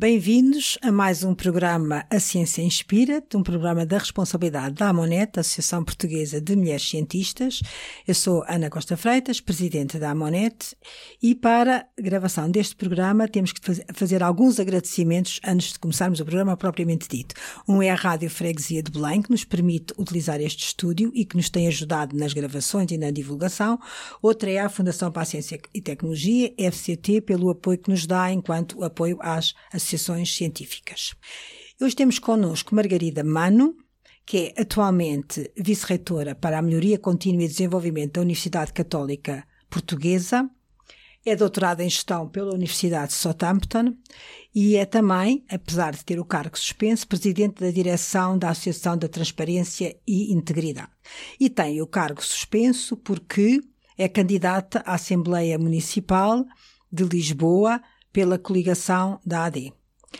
Bem-vindos a mais um programa A Ciência Inspira-te, um programa da responsabilidade da AMONET, Associação Portuguesa de Mulheres Cientistas. Eu sou Ana Costa Freitas, presidente da AMONET, e para a gravação deste programa temos que fazer alguns agradecimentos antes de começarmos o programa propriamente dito. Um é a Rádio Freguesia de Belém, que nos permite utilizar este estúdio e que nos tem ajudado nas gravações e na divulgação. Outra é a Fundação para a Ciência e Tecnologia, FCT, pelo apoio que nos dá enquanto apoio às associações científicas. Hoje temos connosco Margarida Mano, que é atualmente vice-reitora para a melhoria contínua e desenvolvimento da Universidade Católica Portuguesa, é doutorada em gestão pela Universidade de Southampton e é também, apesar de ter o cargo suspenso, presidente da direção da Associação da Transparência e Integridade. E tem o cargo suspenso porque é candidata à Assembleia Municipal de Lisboa pela coligação da AD.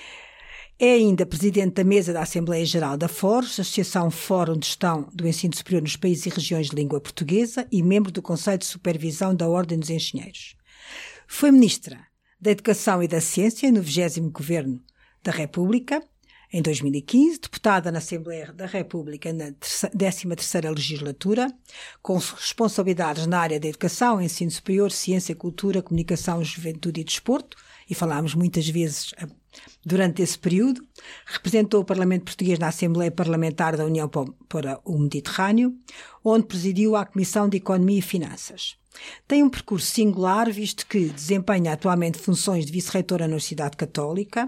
É ainda presidente da mesa da Assembleia Geral da FORGE, Associação Fórum de Gestão do Ensino Superior nos Países e Regiões de Língua Portuguesa, e membro do Conselho de Supervisão da Ordem dos Engenheiros. Foi ministra da Educação e da Ciência no 20º Governo da República, em 2015, deputada na Assembleia da República na 13ª legislatura, com responsabilidades na área da educação, ensino superior, ciência, cultura, comunicação, juventude e desporto, e falámos muitas vezes durante esse período. Representou o Parlamento Português na Assembleia Parlamentar da União para o Mediterrâneo, onde presidiu a Comissão de Economia e Finanças. Tem um percurso singular, visto que desempenha atualmente funções de vice-reitora na Universidade Católica.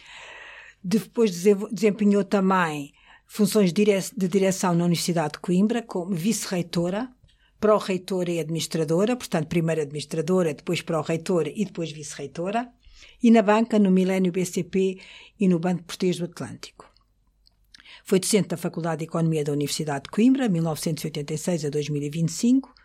Depois desempenhou também funções de direção na Universidade de Coimbra, como vice-reitora, pró-reitora e administradora, portanto, primeiro administradora, depois pró-reitora e depois vice-reitora, e na banca, no Milênio BCP e no Banco Português do Atlântico. Foi docente da Faculdade de Economia da Universidade de Coimbra, 1986 a 2025,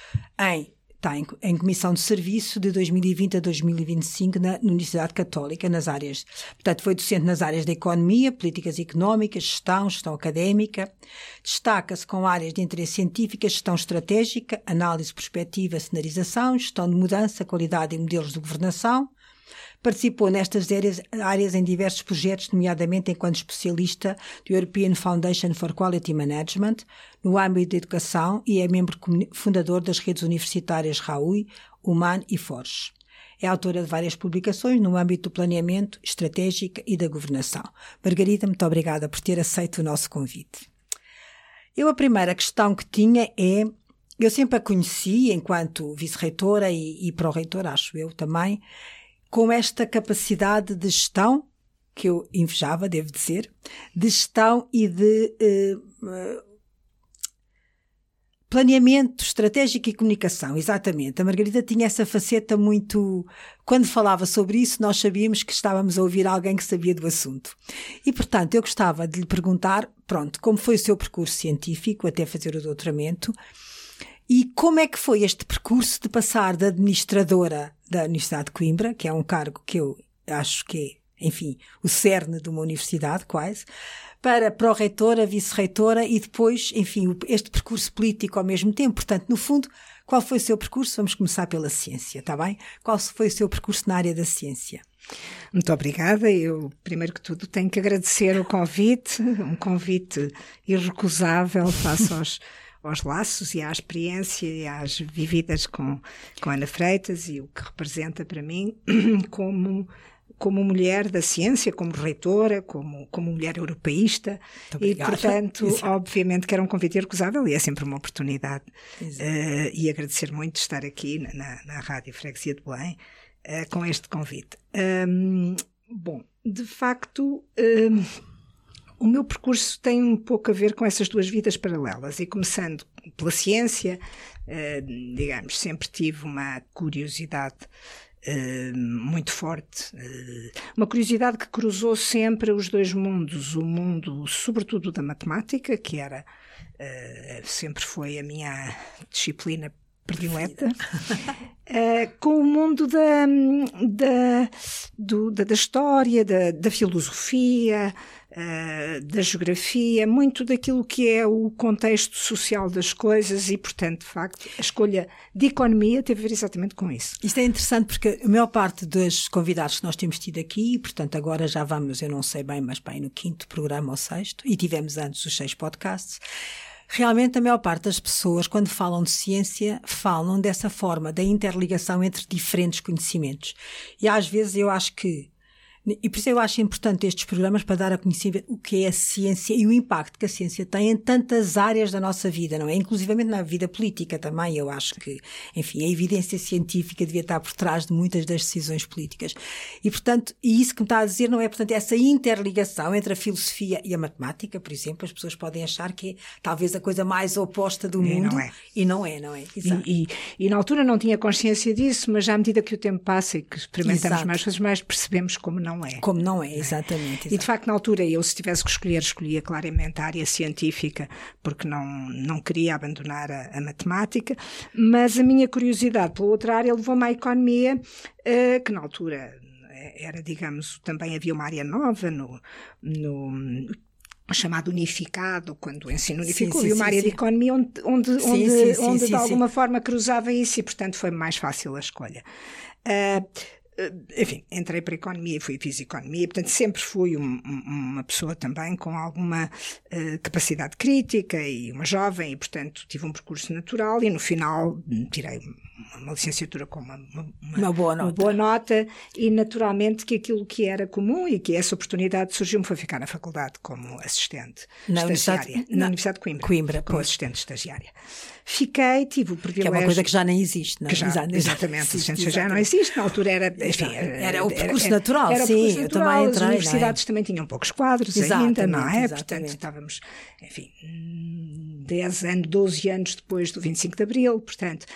está em comissão de serviço de 2020 a 2025 na Universidade Católica, nas áreas. Portanto, foi docente nas áreas da economia, políticas económicas, gestão académica. Destaca-se com áreas de interesse científico, gestão estratégica, análise, perspectiva, cenarização, gestão de mudança, qualidade e modelos de governação. Participou nestas áreas em diversos projetos, nomeadamente enquanto especialista do European Foundation for Quality Management, no âmbito da educação, e é membro fundador das redes universitárias RAUI, UMAN e FORGE. É autora de várias publicações no âmbito do planeamento estratégico e da governação. Margarida, muito obrigada por ter aceito o nosso convite. A primeira questão que tinha é: eu sempre a conheci enquanto vice-reitora e pró-reitora, acho eu também, com esta capacidade de gestão, que eu invejava, devo dizer, de gestão e de planeamento estratégico e comunicação, exatamente. A Margarida tinha essa faceta muito... Quando falava sobre isso, nós sabíamos que estávamos a ouvir alguém que sabia do assunto. E, portanto, eu gostava de lhe perguntar, como foi o seu percurso científico até fazer o doutoramento, e como é que foi este percurso de passar da administradora da Universidade de Coimbra, que é um cargo que eu acho que é, enfim, o cerne de uma universidade quase, para pró-reitora, vice-reitora e depois, enfim, este percurso político ao mesmo tempo. Portanto, no fundo, qual foi o seu percurso? Vamos começar pela ciência, está bem? Qual foi o seu percurso na área da ciência? Muito obrigada. Eu, primeiro que tudo, tenho que agradecer o convite, um convite irrecusável face aos laços e à experiência e às vividas com Ana Freitas e o que representa para mim como mulher da ciência, como reitora, como mulher europeísta. E, portanto, obviamente que era um convite irrecusável e é sempre uma oportunidade. E agradecer muito estar aqui na Rádio Freguesia de Belém com este convite. Bom, de facto... O meu percurso tem um pouco a ver com essas duas vidas paralelas, e começando pela ciência, digamos, sempre tive uma curiosidade muito forte, uma curiosidade que cruzou sempre os dois mundos, o mundo sobretudo da matemática, que sempre foi a minha disciplina predileta, com o mundo da história, da filosofia, da geografia, muito daquilo que é o contexto social das coisas e, portanto, de facto, a escolha de economia teve a ver exatamente com isso. Isto é interessante porque a maior parte dos convidados que nós temos tido aqui, portanto agora já vamos, eu não sei bem, mas bem no 5º programa ou 6º, e tivemos antes os 6 podcasts, realmente a maior parte das pessoas, quando falam de ciência, falam dessa forma, da interligação entre diferentes conhecimentos. E às vezes eu acho que, e por isso eu acho importante estes programas para dar a conhecer o que é a ciência e o impacto que a ciência tem em tantas áreas da nossa vida, não é? Inclusivamente na vida política também, eu acho que, enfim, a evidência científica devia estar por trás de muitas das decisões políticas. E, portanto, e isso que me está a dizer não é, portanto, essa interligação entre a filosofia e a matemática, por exemplo, as pessoas podem achar que é talvez a coisa mais oposta do mundo. E não é. Exato. E na altura não tinha consciência disso, mas já à medida que o tempo passa e que experimentamos mais coisas, mais percebemos como não é. Como não é, exatamente. E de facto, na altura, eu se tivesse que escolher, escolhia claramente a área científica, porque não queria abandonar a matemática, mas a minha curiosidade pela outra área levou-me à economia, que na altura era, digamos, também havia uma área nova no chamado unificado, quando o ensino unificou, havia uma área de economia onde de alguma forma cruzava isso e, portanto, foi mais fácil a escolha. Enfim, entrei para a economia, fiz economia, portanto sempre fui uma pessoa também com alguma capacidade crítica e uma jovem e, portanto, tive um percurso natural e no final tirei uma licenciatura com uma boa nota e naturalmente que aquilo que era comum e que essa oportunidade surgiu-me foi ficar na faculdade como assistente estagiária, na Universidade de Coimbra como assistente estagiária. Fiquei, tive o privilégio... Que é uma coisa que já nem existe, não é? Exatamente, já não existe, na altura era o percurso natural, sim, eu também entrei. As universidades também tinham poucos quadros ainda, não é? Portanto, estávamos, enfim, 10 anos, 12 anos depois do 25 de Abril, portanto,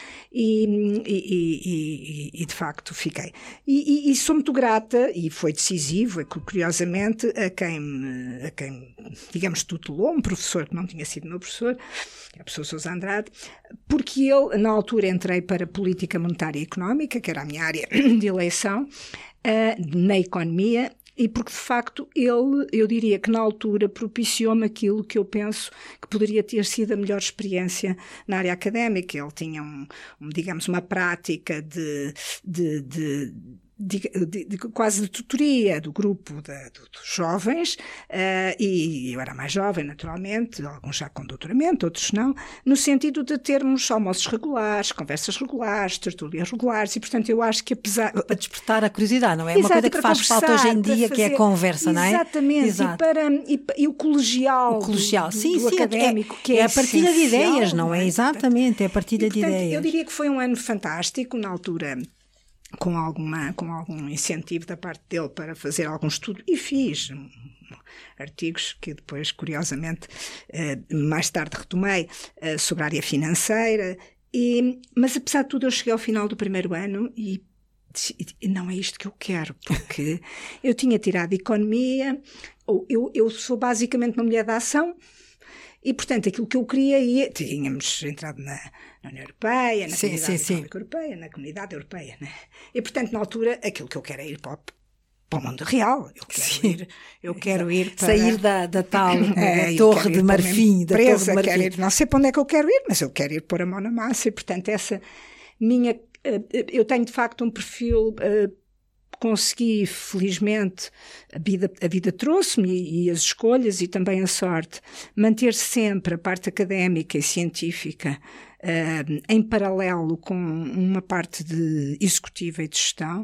e de facto fiquei. E sou muito grata, e foi decisivo, curiosamente, a quem, digamos, tutelou, um professor que não tinha sido meu professor, a professora Sousa Andrade, porque eu, na altura, entrei para Política Monetária e Económica, que era a minha área de eleição, na economia, e porque, de facto, eu diria que na altura propiciou-me aquilo que eu penso que poderia ter sido a melhor experiência na área académica. Ele tinha, digamos, uma prática quase de tutoria do grupo dos jovens, e eu era mais jovem, naturalmente, alguns já com doutoramento, outros não, no sentido de termos almoços regulares, conversas regulares, tertúlias regulares, e portanto eu acho que apesar... Para despertar a curiosidade, não é? Uma coisa que faz falta hoje em dia, que é a conversa, não é? Exatamente, Exato. E o colegial, do académico, que é a partilha de ideias, não é? Exatamente, é a partilha de ideias. Eu diria que foi um ano fantástico, na altura... com algum incentivo da parte dele para fazer algum estudo, e fiz artigos que depois, curiosamente, mais tarde retomei, sobre a área financeira, mas apesar de tudo eu cheguei ao final do primeiro ano e não é isto que eu quero, porque eu tinha tirado economia, eu sou basicamente uma mulher da ação, e, portanto, aquilo que eu queria, tínhamos entrado na União Europeia, na Comunidade Económica Europeia, na Comunidade Europeia, né? E, portanto, na altura, aquilo que eu quero é ir para o mundo real. Eu quero ir para... Sair da tal Torre de Marfim. Quero ir, não sei para onde é que eu quero ir, mas eu quero ir pôr a mão na massa. E, portanto, essa minha... Eu tenho, de facto, um perfil... consegui, felizmente, a vida trouxe-me e as escolhas e também a sorte, manter sempre a parte académica e científica em paralelo com uma parte de executiva e de gestão,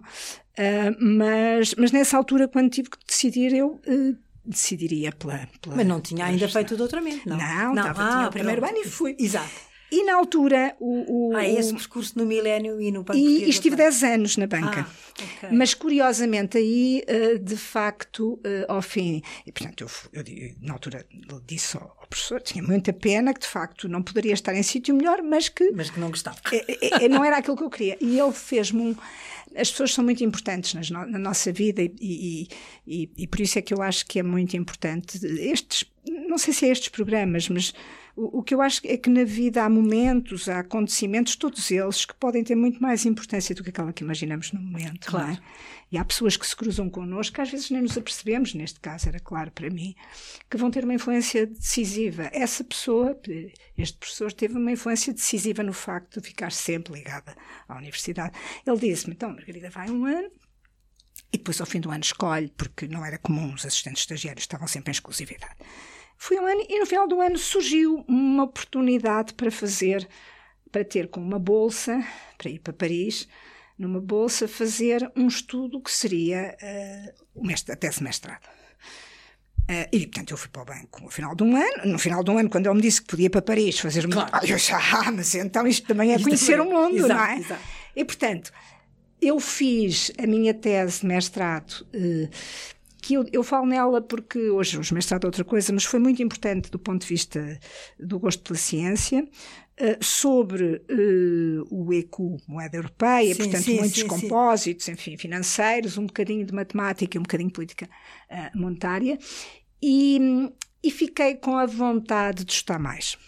mas nessa altura, quando tive que decidir, eu decidiria pela Mas não tinha ainda feito o doutoramento, não? Tinha o primeiro ano e fui. Exato. E na altura... esse percurso no Milénio e no Banco E estive 10 anos na banca. Okay. Mas, curiosamente, aí, de facto, ao fim... E, portanto, eu na altura disse ao professor, tinha muita pena que, de facto, não poderia estar em sítio melhor, mas que não gostava. Não era aquilo que eu queria. E ele fez-me As pessoas são muito importantes na nossa vida e por isso é que eu acho que é muito importante não sei se é estes programas, mas o que eu acho é que na vida há momentos, há acontecimentos, todos eles, que podem ter muito mais importância do que aquela que imaginamos no momento. Claro. Não é? E há pessoas que se cruzam connosco, que às vezes nem nos apercebemos, neste caso era claro para mim, que vão ter uma influência decisiva. Essa pessoa, este professor, teve uma influência decisiva no facto de ficar sempre ligada à universidade. Ele disse-me, então, Margarida, vai um ano, e depois ao fim do ano escolhe, porque não era comum, os assistentes estagiários estavam sempre em exclusividade. Fui um ano e no final do ano surgiu uma oportunidade para ter com uma bolsa, para ir para Paris, numa bolsa fazer um estudo que seria a tese de mestrado. E, portanto, eu fui para o banco no final de um ano, quando ele me disse que podia ir para Paris fazer uma... Claro. Eu disse, mas então isto também é conhecer o mundo, exato, não é? Exato. E, portanto, eu fiz a minha tese de mestrado, que eu falo nela porque hoje os mestrados é outra coisa, mas foi muito importante do ponto de vista do gosto pela ciência, sobre o ECU, moeda europeia, sim, portanto sim, muitos sim, compósitos, enfim, financeiros, um bocadinho de matemática e um bocadinho de política monetária, e fiquei com a vontade de estudar mais.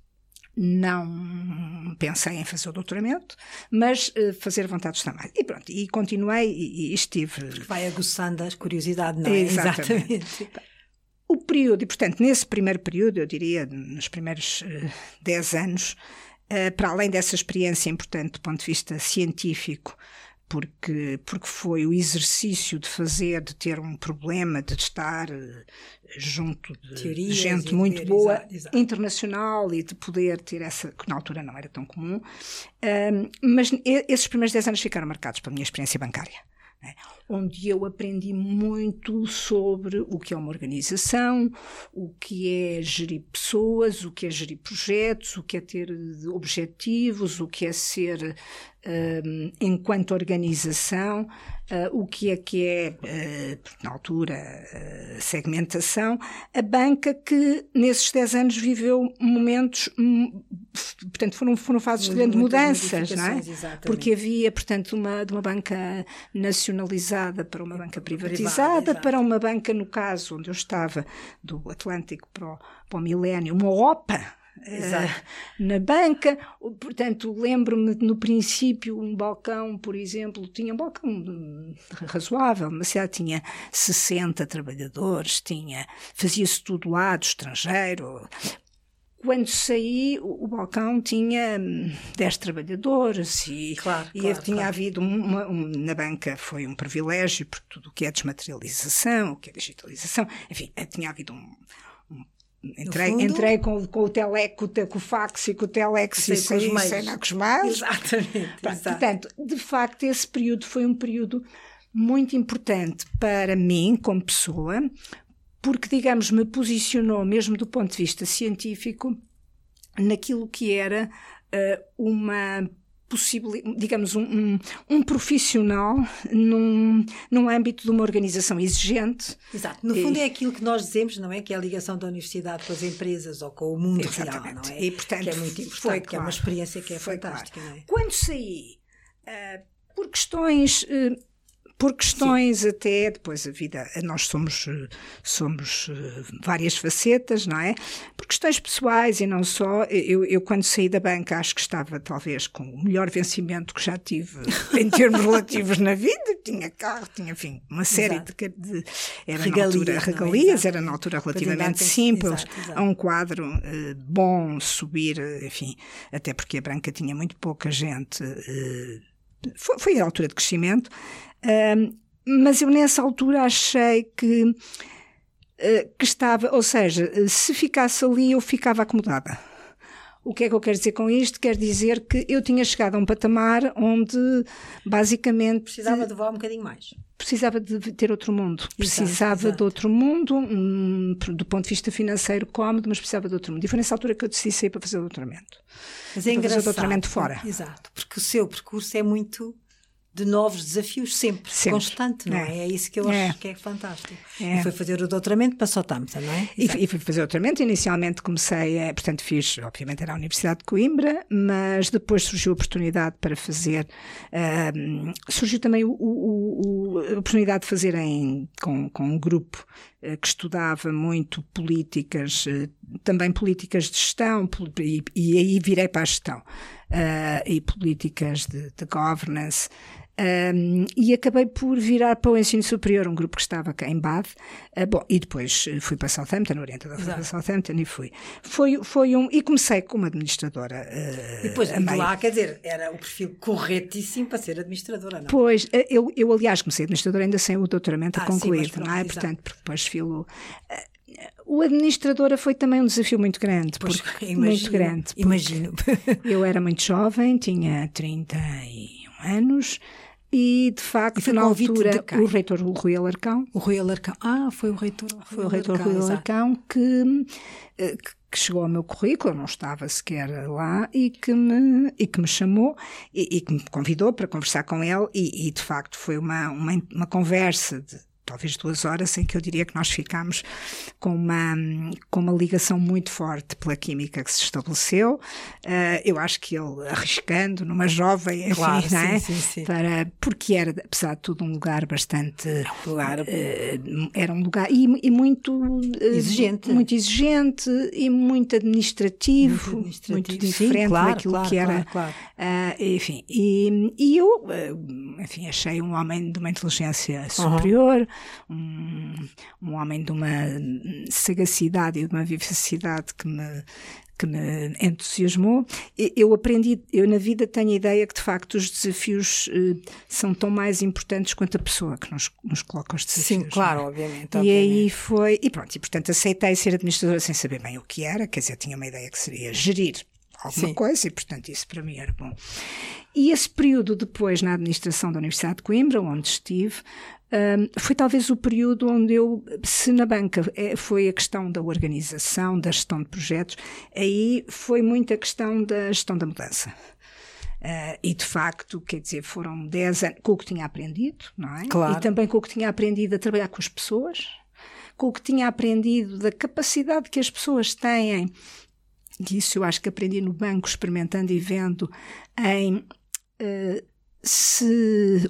Não pensei em fazer o doutoramento, mas fazer vontade de estar mais. E pronto, e continuei e estive... Porque vai aguçando a curiosidade, não é? Exatamente. O período, e portanto, nesse primeiro período, eu diria, nos primeiros 10 anos, para além dessa experiência importante do ponto de vista científico, porque foi o exercício de ter um problema, de estar junto de teorias, gente muito boa, exato. Internacional, e de poder ter essa, que na altura não era tão comum, mas esses primeiros 10 anos ficaram marcados pela minha experiência bancária, né? Onde eu aprendi muito sobre o que é uma organização, o que é gerir pessoas, o que é gerir projetos, o que é ter objetivos, o que é ser, enquanto organização, o que é na altura, segmentação. A banca que nesses 10 anos viveu momentos, portanto foram fases de grandes mudanças, não é? Exatamente. Porque havia, portanto, de uma banca nacionalizada para uma banca privatizada, para uma banca, no caso onde eu estava, do Atlântico para o Milénio, uma OPA na banca. Portanto, lembro-me no princípio um balcão, por exemplo, tinha um balcão razoável, uma cidade tinha 60 trabalhadores, fazia-se tudo lá do estrangeiro. Quando saí, o balcão tinha 10 trabalhadores e tinha havido na banca foi um privilégio, porque tudo o que é desmaterialização, o que é digitalização, enfim, tinha havido Entrei com o fax e com o telex e saí com os mails. Exatamente. Portanto, de facto, esse período foi um período muito importante para mim, como pessoa, porque, digamos, me posicionou mesmo do ponto de vista científico naquilo que era uma possibilidade, digamos, um profissional num âmbito de uma organização exigente. Exato. No fundo é aquilo que nós dizemos, não é? Que é a ligação da universidade com as empresas ou com o mundo real, não é? E, portanto, que é muito importante, que é uma experiência que é fantástica, não é? Quando saí, por questões até, depois a vida, nós somos várias facetas, não é? Por questões pessoais e não só, eu quando saí da banca acho que estava talvez com o melhor vencimento que já tive em termos relativos na vida, tinha carro, tinha, enfim, uma série de regalias, era na altura relativamente simples, exato. a um quadro bom subir, enfim, até porque a banca tinha muito pouca gente, foi a altura de crescimento. Mas eu nessa altura achei que estava, ou seja, se ficasse ali eu ficava acomodada. O que é que eu quero dizer com isto? Quer dizer que eu tinha chegado a um patamar onde basicamente precisava de voar um bocadinho mais. Precisava de ter outro mundo. Precisava de outro mundo, do ponto de vista financeiro cómodo, mas precisava de outro mundo. E foi nessa altura que eu decidi sair para fazer o doutoramento. Mas é engraçado. Fazer o doutoramento fora. Exato, porque o seu percurso é muito de novos desafios, sempre. Constante, não é? É isso que eu acho que é fantástico. E foi fazer o doutoramento para Southampton, não é? E fui fazer o doutoramento. Inicialmente comecei, portanto fiz, obviamente era a Universidade de Coimbra, mas depois surgiu a oportunidade para fazer, surgiu também a oportunidade de fazer com um grupo que estudava muito políticas, também políticas de gestão, e aí virei para a gestão, e políticas de governance. E acabei por virar para o ensino superior, um grupo que estava cá em Bath, e depois fui para Southampton, orientadora para Southampton, e e comecei como administradora. E depois, de lá, quer dizer, era o perfil corretíssimo para ser administradora, não? Pois, eu aliás comecei administradora ainda sem o doutoramento concluído, sim, não é? Portanto, porque depois o administradora foi também um desafio muito grande. Muito grande. Imagino. Eu era muito jovem, tinha 31 anos, e de facto, na altura, o reitor Rui Alarcão. O Rui Alarcão. Foi o reitor. Foi o reitor Rui Alarcão que chegou ao meu currículo, eu não estava sequer lá, e que me chamou e que me convidou para conversar com ele, e de facto foi uma conversa de talvez 2 horas, em que eu diria que nós ficámos com uma ligação muito forte pela química que se estabeleceu. Eu acho que ele, arriscando numa jovem, enfim, claro, não é? Sim. Porque era, apesar de tudo, um lugar bastante... era um lugar e muito exigente. Muito exigente e muito administrativo. Muito diferente daquilo que era. Claro. Enfim, e eu, enfim, achei um homem de uma inteligência superior, um homem de uma sagacidade e de uma vivacidade que me entusiasmou. Eu na vida tenho a ideia que de facto os desafios são tão mais importantes quanto a pessoa que nos coloca os desafios. Sim, claro, obviamente. E aí foi, e portanto aceitei ser administradora sem saber bem o que era, quer dizer, tinha uma ideia que seria gerir alguma coisa, e portanto isso para mim era bom. E esse período depois na administração da Universidade de Coimbra, onde estive, foi talvez o período onde se na banca foi a questão da organização, da gestão de projetos, aí foi muito a questão da gestão da mudança. E de facto, quer dizer, foram 10 anos com o que tinha aprendido, não é? Claro. E também com o que tinha aprendido a trabalhar com as pessoas, com o que tinha aprendido da capacidade que as pessoas têm, e isso eu acho que aprendi no banco, experimentando e vendo, em se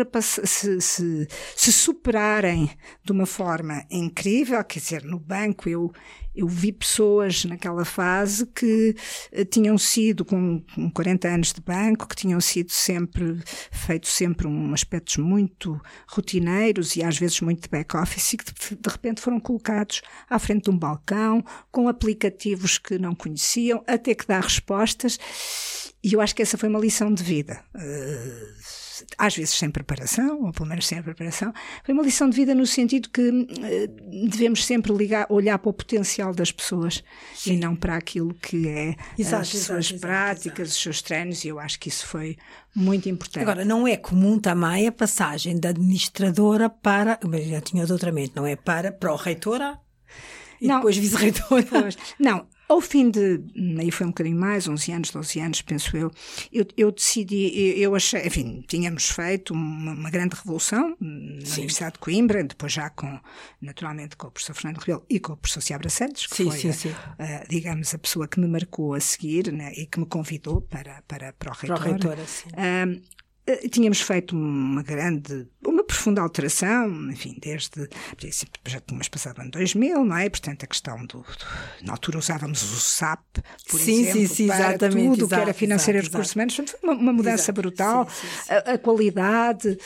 superarem de uma forma incrível. Quer dizer, no banco eu vi pessoas naquela fase que tinham sido com 40 anos de banco, que tinham sido feito sempre aspectos muito rotineiros e às vezes muito de back-office, e que de repente foram colocados à frente de um balcão com aplicativos que não conheciam, a ter que dar respostas. E eu acho que essa foi uma lição de vida. Às vezes sem preparação, ou pelo menos sem preparação. Foi uma lição de vida no sentido que devemos sempre olhar para o potencial das pessoas. Sim. E não para aquilo que é as suas práticas, os seus treinos, e eu acho que isso foi muito importante. Agora, não é comum também a passagem da administradora para, já tinha o doutoramento, não é para pró-reitora e depois vice-reitora? Não. Ao fim aí foi um bocadinho mais, 11 anos, 12 anos, penso eu decidi, eu achei, enfim, tínhamos feito uma grande revolução na Universidade de Coimbra, depois já naturalmente com o professor Fernando Rebelo e com o professor Seabra Santos, que foi, digamos, a pessoa que me marcou a seguir, né, e que me convidou para o reitor. Tínhamos feito uma profunda alteração, enfim, já tínhamos passado o ano 2000, não é? Portanto, a questão na altura usávamos o SAP, por exemplo, para tudo que era financeiro e recursos humanos. Portanto, foi uma mudança brutal. A qualidade,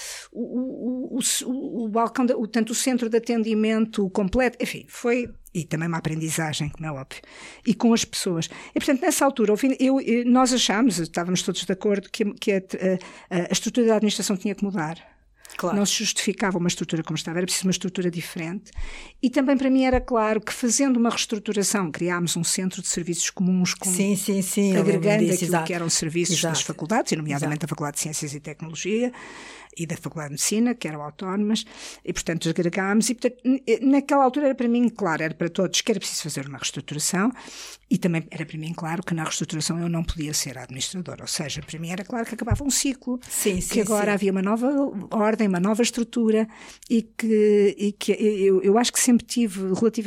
o balcão, tanto o centro de atendimento completo, enfim, foi... E também uma aprendizagem, como é óbvio. E com as pessoas. E, portanto, nessa altura, nós estávamos todos de acordo que a estrutura da administração tinha que mudar. Claro. Não se justificava uma estrutura como estava, era preciso uma estrutura diferente. E também para mim era claro que, fazendo uma reestruturação, criámos um centro de serviços comuns, agregando aquilo que eram os serviços das faculdades, e nomeadamente a Faculdade de Ciências e Tecnologia e da Faculdade de Medicina, que eram autónomas, e portanto agregámos, e portanto, naquela altura era para mim claro, era para todos que era preciso fazer uma reestruturação, e também era para mim claro que na reestrutturação eu não podia ser a administradora, ou seja, para mim era claro que acabava um ciclo, que agora havia uma nova ordem, uma nova estrutura, e que eu acho que sempre tive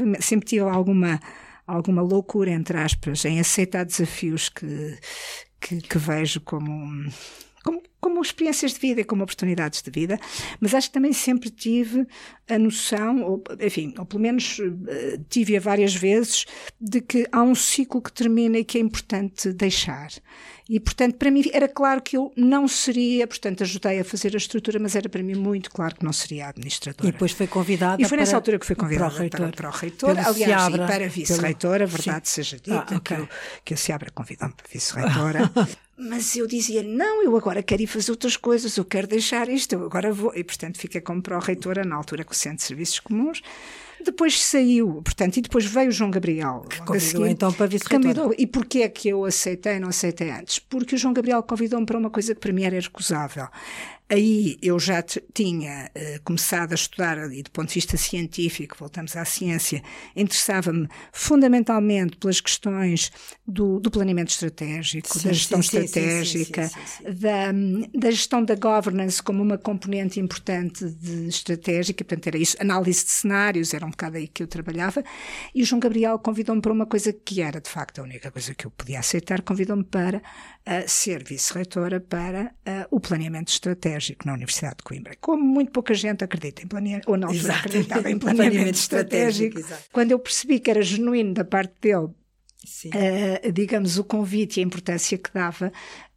alguma loucura, entre aspas, em aceitar desafios que vejo como como experiências de vida e como oportunidades de vida, mas acho que também sempre tive a noção, ou pelo menos tive-a várias vezes, de que há um ciclo que termina e que é importante deixar. E, portanto, para mim era claro que eu não seria, portanto, ajudei a fazer a estrutura, mas era para mim muito claro que não seria administradora. E depois foi convidada E foi nessa altura que fui convidada para o reitor, aliás, e para a vice-reitora, verdade seja dita, que a Seabra convidou-me para vice-reitora. Mas eu dizia, não, eu agora quero ir fazer outras coisas, eu quero deixar isto, eu agora vou. E, portanto, fiquei como pró-reitora, na altura com o Centro de Serviços Comuns. Depois saiu, portanto, e depois veio o João Gabriel. Que convidou então para vice-reitora. E porquê é que eu aceitei e não aceitei antes? Porque o João Gabriel convidou-me para uma coisa que para mim era irrecusável. Aí eu já tinha começado a estudar, e do ponto de vista científico, voltamos à ciência, interessava-me fundamentalmente pelas questões do planeamento estratégico, da gestão estratégica, da gestão da governance como uma componente importante de estratégica, portanto era isso, análise de cenários, era um bocado aí que eu trabalhava, e o João Gabriel convidou-me para uma coisa que era de facto a única coisa que eu podia aceitar, convidou-me para ser vice-reitora para o planeamento estratégico na Universidade de Coimbra. Como muito pouca gente acredita em planeamento, ou não acreditava em planeamento estratégico. Quando eu percebi que era genuíno da parte dele, digamos, o convite e a importância que dava,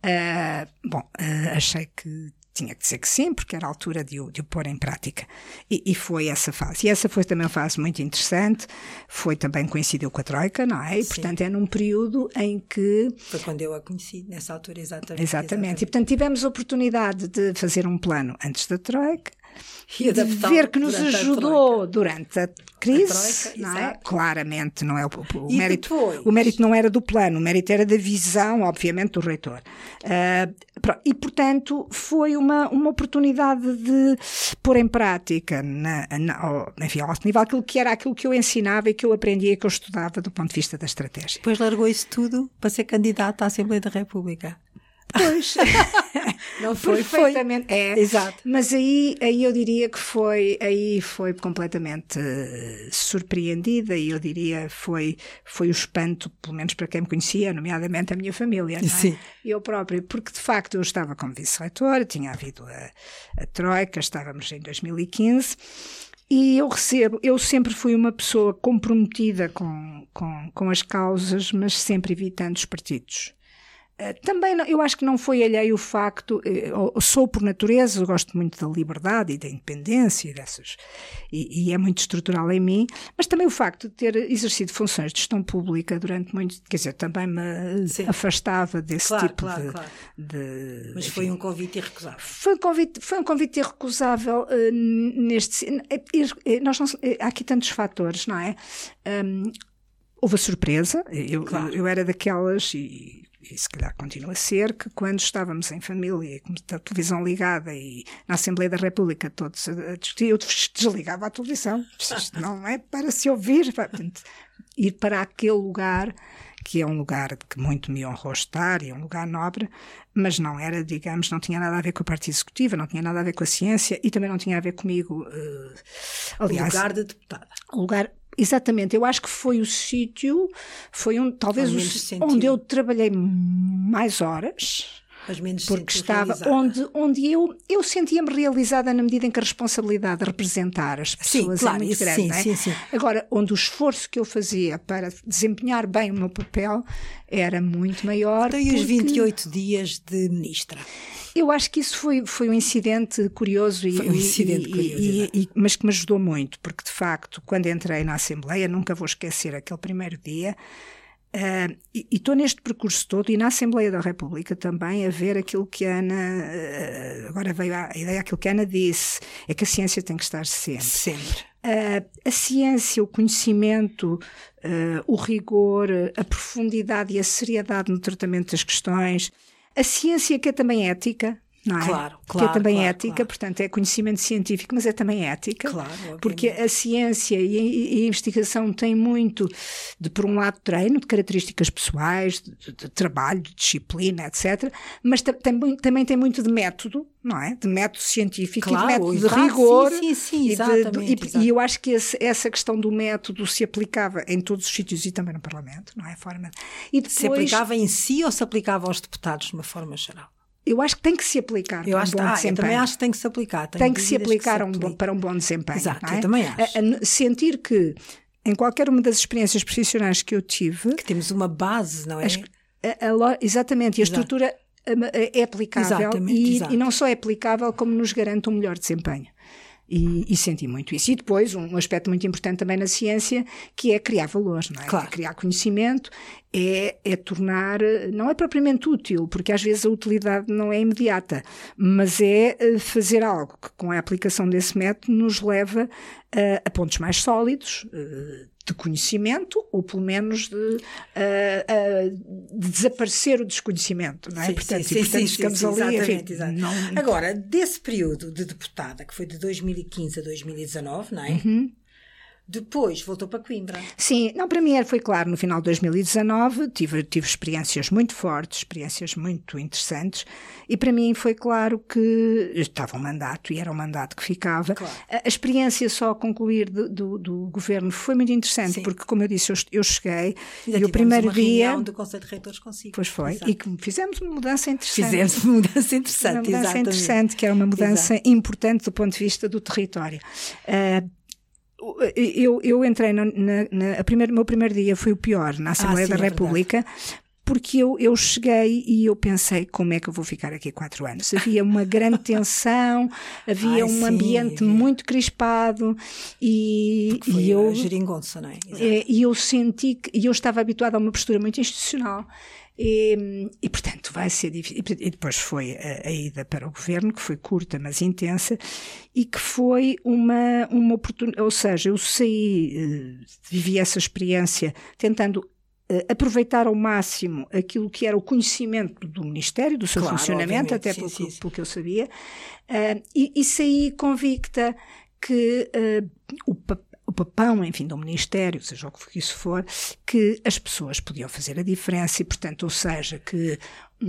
achei que tinha que dizer que sim, porque era a altura de o pôr em prática. E foi essa fase. E essa foi também uma fase muito interessante. Foi também, coincidiu com a Troika, não é? E, portanto, é num período em que... Foi quando eu a conheci, nessa altura, exatamente. Exatamente. E, portanto, tivemos a oportunidade de fazer um plano antes da Troika, e de ver que nos ajudou durante a crise, a Troika, não é? Claramente não é o mérito. Depois? O mérito não era do plano, o mérito era da visão, obviamente, do reitor. E, portanto, foi uma oportunidade de pôr em prática, enfim, ao alto nível, aquilo que eu ensinava e que eu aprendia e que eu estudava do ponto de vista da estratégia. Depois largou isso tudo para ser candidata à Assembleia da República. Pois, não foi perfeitamente. Exato. Mas aí eu diria que foi completamente surpreendida, e eu diria foi o espanto, pelo menos para quem me conhecia, nomeadamente a minha família, não é? Sim. Eu própria, porque de facto eu estava como vice-reitora, tinha havido a Troika, estávamos em 2015. E eu sempre fui uma pessoa comprometida com as causas, mas sempre evitando os partidos. Também eu acho que não foi alheio o facto, eu sou por natureza, eu gosto muito da liberdade e da independência e é muito estrutural em mim, mas também o facto de ter exercido funções de gestão pública durante muito, quer dizer, também me afastava desse tipo de... Mas foi um convite irrecusável. Foi um convite irrecusável há aqui tantos fatores, não é? Houve a surpresa, eu era daquelas e se calhar continua a ser, que quando estávamos em família e com a televisão ligada e na Assembleia da República todos a discutir, eu desligava a televisão. Isto não é para se ouvir. Ir para aquele lugar, que é um lugar que muito me honrou estar, e é um lugar nobre, mas não era, digamos, não tinha nada a ver com a parte executiva, não tinha nada a ver com a ciência e também não tinha a ver comigo. Aliás, lugar de deputada. Exatamente, eu acho que foi o sítio, talvez onde eu trabalhei mais horas, porque estava onde eu sentia-me realizada na medida em que a responsabilidade de representar as pessoas é muito grande. Sim. Agora, onde o esforço que eu fazia para desempenhar bem o meu papel era muito maior. Então, e os 28 dias de ministra? Eu acho que isso foi um incidente curioso, mas que me ajudou muito, porque de facto, quando entrei na Assembleia, nunca vou esquecer aquele primeiro dia, e estou neste percurso todo, e na Assembleia da República também, a ver aquilo que a Ana, agora veio a ideia, aquilo que a Ana disse, é que a ciência tem que estar sempre. A ciência, o conhecimento, o rigor, a profundidade e a seriedade no tratamento das questões. A ciência que é também ética, não é? Claro. Que é também ética, portanto é conhecimento científico, mas é também ética. Claro, obviamente. Porque a ciência e a investigação têm muito de, por um lado, treino, de características pessoais, de trabalho, de disciplina, etc. Mas também tem muito de método, não é? De método científico, e de método de rigor. Sim, exatamente. E eu acho que essa questão do método se aplicava em todos os sítios e também no Parlamento, não é? E depois, se aplicava em si ou se aplicava aos deputados de uma forma geral? eu acho que tem que se aplicar para um bom desempenho. Eu também acho que tem que se aplicar. Tem que se aplicar para um bom desempenho. Exato, não é? Eu também acho. Sentir que, em qualquer uma das experiências profissionais que eu tive... Que temos uma base, não é? Exatamente, e a estrutura é aplicável e não só é aplicável, como nos garante um melhor desempenho. E senti muito isso. E depois, um aspecto muito importante também na ciência, que é criar valor, não é? Claro. É criar conhecimento, é tornar, não é propriamente útil, porque às vezes a utilidade não é imediata, mas é fazer algo que, com a aplicação desse método, nos leva a pontos mais sólidos, de conhecimento, ou pelo menos de desaparecer o desconhecimento, não é? Portanto, ficamos ali. Exatamente. Não... Agora, desse período de deputada, que foi de 2015 a 2019, não é? Uhum. Depois voltou para Coimbra. Sim, não, para mim foi claro, no final de 2019 tive experiências muito fortes, experiências muito interessantes, e para mim foi claro que estava um mandato e era um mandato que ficava. Claro. A experiência só a concluir do governo foi muito interessante, sim, porque, como eu disse, eu cheguei e o primeiro dia... reunião do Conselho de Reitores consigo. Pois foi, exato, e que fizemos uma mudança interessante. Fizemos uma mudança interessante, uma mudança interessante, que era uma mudança importante do ponto de vista do território. Eu entrei o meu primeiro dia foi o pior na Assembleia da República, porque eu cheguei e eu pensei, como é que eu vou ficar aqui 4 anos? Havia uma grande tensão, havia um ambiente muito crispado e eu... geringonça, não é? E eu senti que... E eu estava habituada a uma postura muito institucional. E portanto vai ser difícil. E depois foi a ida para o governo, que foi curta mas intensa, e que foi uma oportunidade, ou seja, eu saí, vivi essa experiência tentando aproveitar ao máximo aquilo que era o conhecimento do Ministério, do seu funcionamento, até pelo que eu sabia, e saí convicta que o papão, enfim, do Ministério, seja o que isso for, que as pessoas podiam fazer a diferença e, portanto, ou seja, que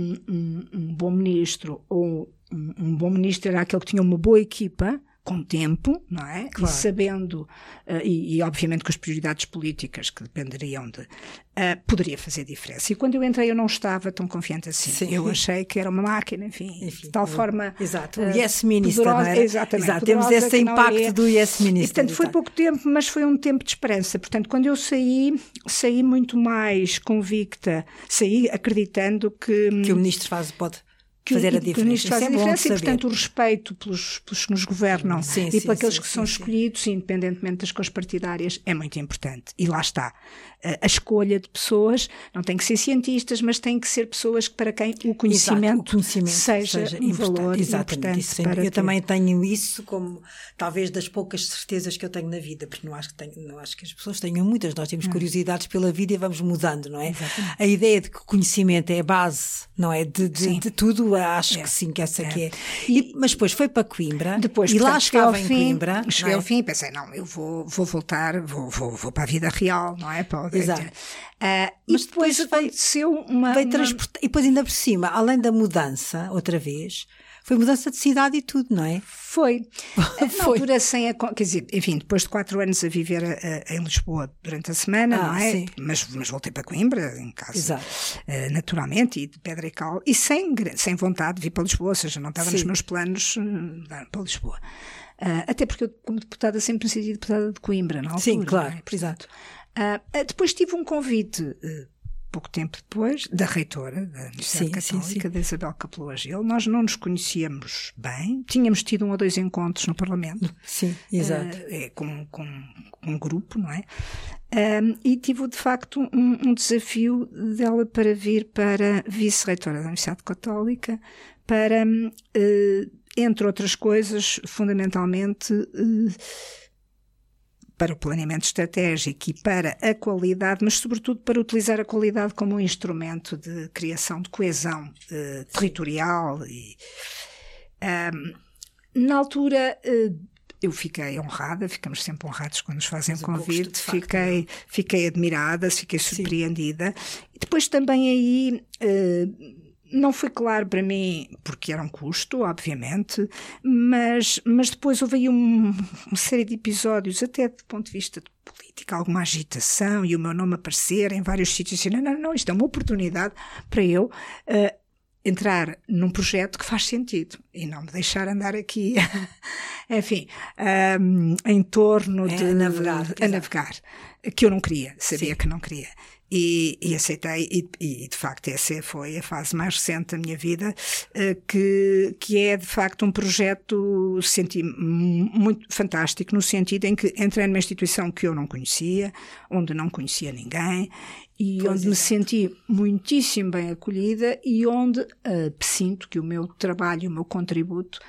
um bom ministro ou um bom ministro era aquele que tinha uma boa equipa, com tempo, não é? Claro. E sabendo, e obviamente com as prioridades políticas que dependeriam de, poderia fazer diferença. E quando eu entrei eu não estava tão confiante assim. Sim. Eu achei que era uma máquina, enfim de tal forma... Exato, o Yes Minister, poderosa, não era? Exatamente. Temos esse impacto do Yes Minister. E, portanto, foi pouco tempo, mas foi um tempo de esperança. Portanto, quando eu saí muito mais convicta, saí acreditando que o Ministro pode... fazer a diferença. Faz a diferença e, portanto, o respeito pelos que nos governam e por aqueles que são escolhidos, independentemente das cores partidárias, é muito importante. E lá está. A escolha de pessoas não tem que ser cientistas, mas tem que ser pessoas para quem o conhecimento seja um valor importante. Eu também tenho isso como talvez das poucas certezas que eu tenho na vida, porque não acho que as pessoas tenham muitas. Nós temos curiosidades pela vida e vamos mudando, não é? Exatamente. A ideia de que o conhecimento é a base, não é? De tudo, acho que sim, que essa que é. Mas depois foi para Coimbra e lá estava em Coimbra. Cheguei ao fim e pensei, não, eu vou voltar, vou para a vida real, não é? Exato. Mas depois aconteceu uma... E depois ainda por cima, além da mudança, outra vez, foi mudança de cidade e tudo, não é? Foi. Na altura quer dizer, enfim, depois de 4 anos a viver em Lisboa durante a semana, não é? Sim. Mas voltei para Coimbra, em casa, naturalmente, e de pedra e cal, e sem vontade de vir para Lisboa, ou seja, não estava nos meus planos para Lisboa. Até porque eu, como deputada, sempre me senti deputada de Coimbra, na altura. Sim, claro, é? Exato. Depois tive um convite, pouco tempo depois, da reitora da Universidade Católica, da Isabel Capelou Agil. Nós não nos conhecíamos bem, tínhamos tido 1 ou 2 encontros no Parlamento. Sim, exato. Com um grupo, não é? E tive, de facto, um desafio dela para vir para vice-reitora da Universidade Católica, para, entre outras coisas, fundamentalmente... para o planeamento estratégico e para a qualidade, mas sobretudo para utilizar a qualidade como um instrumento de criação de coesão territorial. Na altura eu fiquei honrada, ficamos sempre honrados quando nos fazem um convite, fiquei admirada, fiquei surpreendida. E depois também aí... não foi claro para mim, porque era um custo, obviamente, mas depois houve aí uma série de episódios, até do ponto de vista de política, alguma agitação, e o meu nome aparecer em vários sítios, assim, não, isto é uma oportunidade para eu entrar num projeto que faz sentido e não me deixar andar aqui, enfim, em torno de navegar, que eu não queria, sabia que não queria. E aceitei, e de facto essa foi a fase mais recente da minha vida, que é de facto um projeto, senti muito fantástico, no sentido em que entrei numa instituição que eu não conhecia, onde não conhecia ninguém, e onde me senti muitíssimo bem acolhida, e onde sinto que o meu trabalho, o meu contributo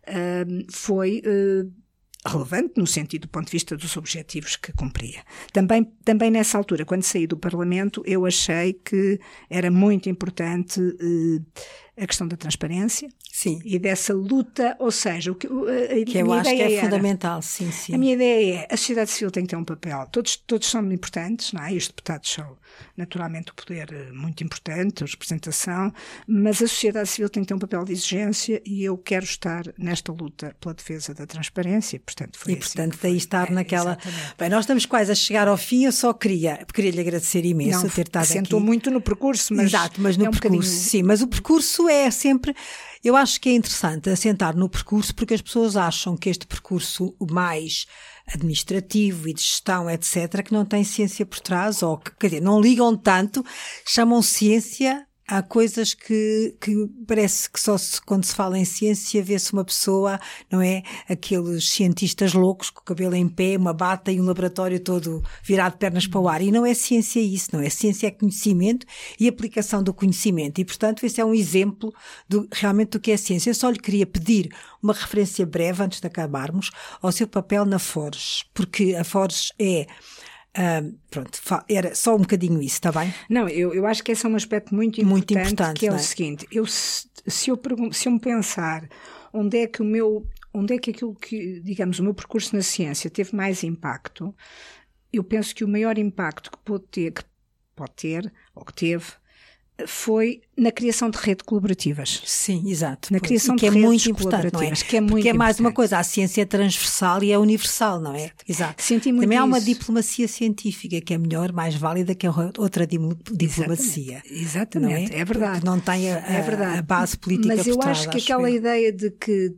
foi relevante no sentido do ponto de vista dos objetivos que cumpria. Também nessa altura, quando saí do Parlamento, eu achei que era muito importante a questão da transparência. Sim. E dessa luta, ou seja, que eu acho que é fundamental, sim. A minha ideia é, a sociedade civil tem que ter um papel, todos são importantes, não é? E os deputados são naturalmente o poder muito importante, a representação, mas a sociedade civil tem que ter um papel de exigência, e eu quero estar nesta luta pela defesa da transparência, portanto foi portanto daí estar naquela... Exatamente. Bem, nós estamos quase a chegar ao fim, eu só queria-lhe agradecer imenso ter estado aqui. Sentou muito no percurso, mas... Exato, mas no percurso, sim, mas o percurso é sempre... Eu acho que é interessante assentar no percurso, porque as pessoas acham que este percurso mais administrativo e de gestão, etc., que não tem ciência por trás, ou que, quer dizer, não ligam tanto, chamam ciência Há coisas que parece que quando se fala em ciência vê-se uma pessoa, não é? Aqueles cientistas loucos com o cabelo em pé, uma bata e um laboratório todo virado de pernas para o ar. E não é ciência isso, não é? Ciência é conhecimento e aplicação do conhecimento. E, portanto, esse é um exemplo realmente do que é ciência. Eu só lhe queria pedir uma referência breve, antes de acabarmos, ao seu papel na Forges, porque a Forges é... pronto, era só um bocadinho isso, está bem? Não, eu acho que esse é um aspecto muito importante que é o seguinte, se eu me pensar onde é que aquilo que, digamos, o meu percurso na ciência teve mais impacto, eu penso que o maior impacto que pode ter, ou que teve, foi na criação de redes colaborativas. Sim, exato. Na criação de redes muito importante, não é? Que é muito Porque é mais importante. uma coisa, a ciência é transversal e é universal, não é? Exato. Senti muito Também há uma isso. diplomacia científica que é melhor, mais válida que a outra diplomacia. Exatamente, não é? é verdade. Porque não tem a base política Mas por trás, eu acho que aquela ideia de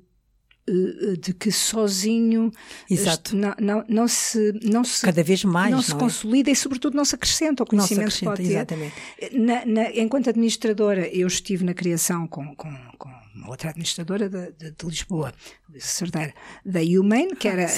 que sozinho não se cada vez mais não se consolida e sobretudo não se acrescenta ao conhecimento que pode ter. Exatamente. Enquanto administradora eu estive na criação com uma outra administradora de Lisboa, Luísa Cerdeira, da Humane, que era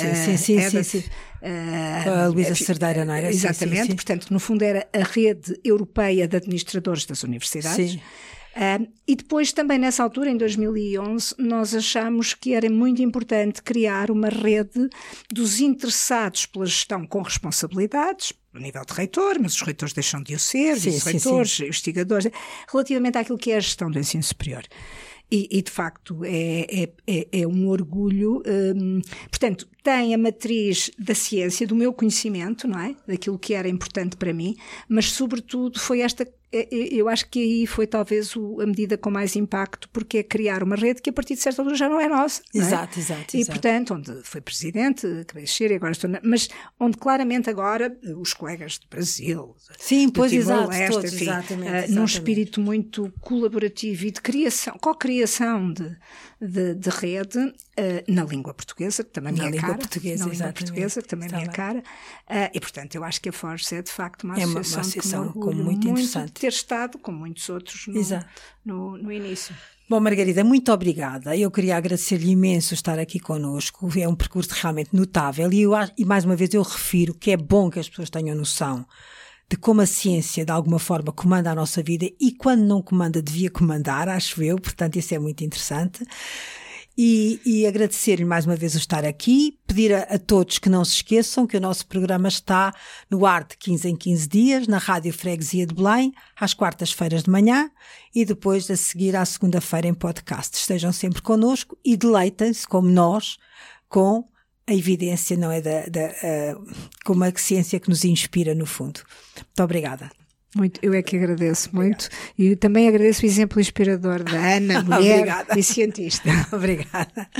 a Luísa Cerdeira, não era? Exatamente, sim. Portanto, no fundo era a rede europeia de administradores das universidades. Sim. E depois também nessa altura, em 2011, nós achámos que era muito importante criar uma rede dos interessados pela gestão com responsabilidades, a nível de reitor, mas os reitores deixam de o ser, vice-reitores, investigadores, relativamente àquilo que é a gestão do ensino superior. E de facto é um orgulho, portanto tem a matriz da ciência, do meu conhecimento, não é? Daquilo que era importante para mim, mas sobretudo foi eu acho que aí foi talvez a medida com mais impacto, porque é criar uma rede que a partir de certa altura já não é nossa. Exato. E portanto, onde foi presidente, acabei de ser e agora estou mas onde claramente agora os colegas do Brasil, do Timor-Leste, todos, exatamente. num espírito muito colaborativo e de co-criação de rede na língua portuguesa, que também é cara. Na língua portuguesa, que também é cara. E portanto, eu acho que a Forges é de facto uma associação com muito interessante. Ter estado com muitos outros no início. Bom, Margarida, muito obrigada. Eu queria agradecer-lhe imenso estar aqui connosco. É um percurso realmente notável e mais uma vez eu refiro que é bom que as pessoas tenham noção de como a ciência, de alguma forma, comanda a nossa vida e quando não comanda, devia comandar, acho eu. Portanto, isso é muito interessante. E agradecer-lhe mais uma vez o estar aqui, pedir a todos que não se esqueçam que o nosso programa está no ar de 15 em 15 dias, na Rádio Freguesia de Belém, às quartas-feiras de manhã e depois a seguir à segunda-feira em podcast. Estejam sempre connosco e deleitem-se, como nós, com a evidência, não é, com uma ciência que nos inspira no fundo. Muito obrigada. Eu é que agradeço muito e também agradeço o exemplo inspirador da Ana, mulher e cientista. Obrigada.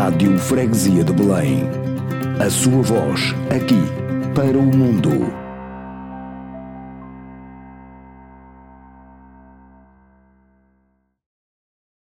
Rádio Freguesia de Belém. A sua voz, aqui, para o mundo.